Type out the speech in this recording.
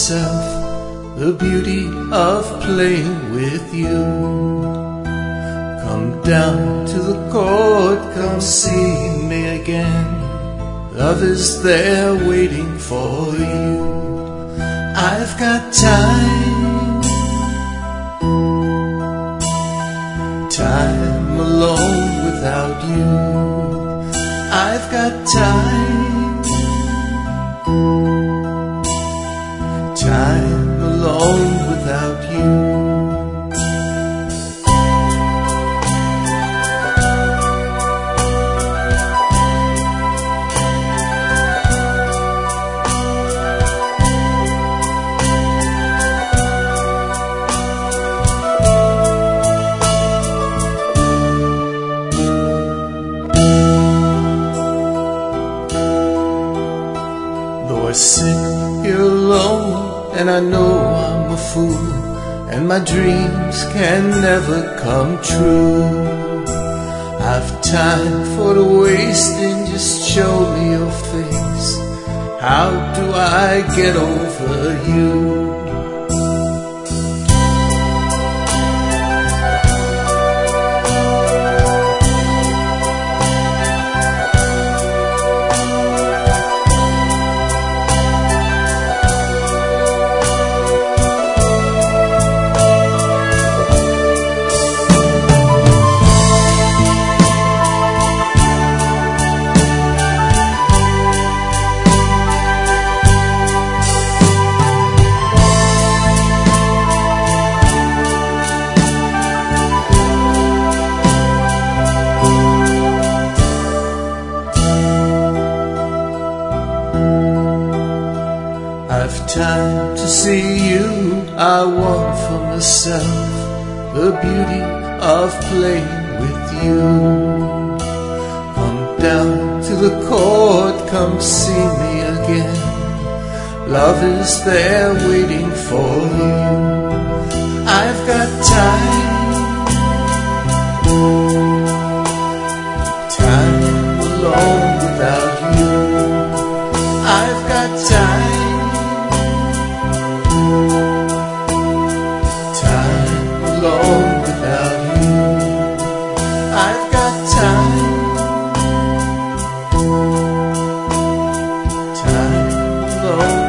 myself the beauty of playing with you. Come down to the court, come see me again. Love is there waiting for you. I've got time, time alone without you. I've got time, time alone without you. Though I sit here alone and I know I'm a fool, and my dreams can never come true, I've time for the wasting, just show me your face. How do I get over you? I've time to see you, I want for myself the beauty of playing with you. Come down to the court, come see me again. Love is there waiting for you. I've got time, time alone without you. I've got time, alone without you. I've got time, time alone.